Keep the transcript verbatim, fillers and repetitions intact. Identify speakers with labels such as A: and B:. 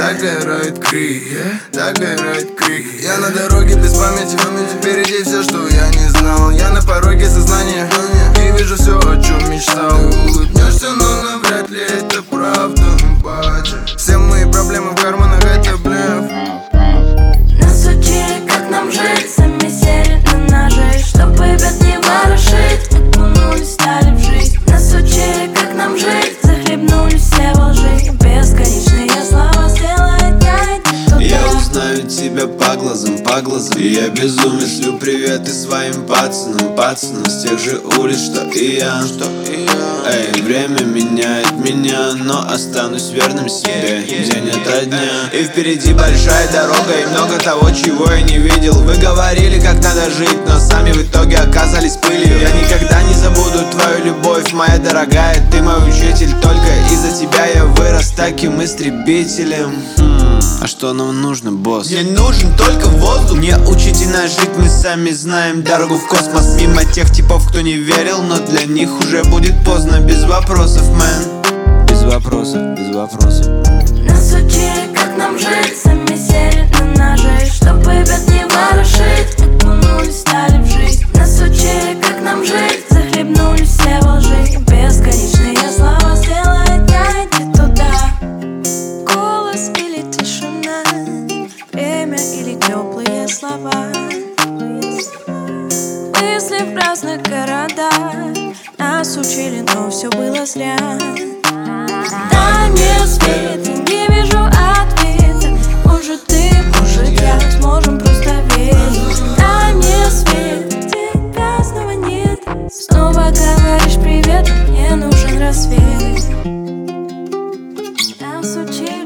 A: загорает крик, загорает крик. Я на дороге без памяти, впереди все, что я не знал. Я на пороге сознания и вижу все, о чем мечтал. Ты улыбнешься, но навряд ли это правда, батя. Все мои проблемы в карманах, это блеф.
B: Нас учили, как нам жить, сами сели на ножи, чтобы бед не ворошить. Окунулись, стали в жизнь. Нас учили, как нам жить, захлебнулись все во лжи. Бесконечные слова сделают гайд туда.
C: Я узнаю тебя по глазам, по глазам. И я безумно шлю приветы своим пацанам, пацанам с тех же улиц, что и я, что и я. Эй, время меняет меня, но останусь верным себе день ото дня. И впереди большая дорога и много того, чего я не видел. Вы говорили, как надо жить, но сами в итоге оказались пылью. Я никогда не забуду твою любовь, моя дорогая. Ты мой учитель, только из-за тебя я вырос таким истребителем. хм, А что нам нужно, босс? Мне нужен только воздух. Не учите нас жить, мы сами знаем дорогу в космос. Мимо тех типов, кто не верил, но для них уже будет поздно. Без вопросов, мэн. Без вопросов, без вопросов.
B: Нас учили, как нам жить, сами сели на ножи, чтобы бед не ворошить. Окунулись, стали в жизнь. Нас учили, как нам жить, захлебнулись все во лжи. Бесконечные слова сделают гайд туда. Голос или тишина, время или теплые слова. Мысли в разных городах нас учили, но все было зря. Дай мне свет, я не вижу ответа. Может ты, может я, сможем просто верить. Дай мне свет, тебя снова нет. Снова говоришь привет, мне нужен рассвет. Нас учили.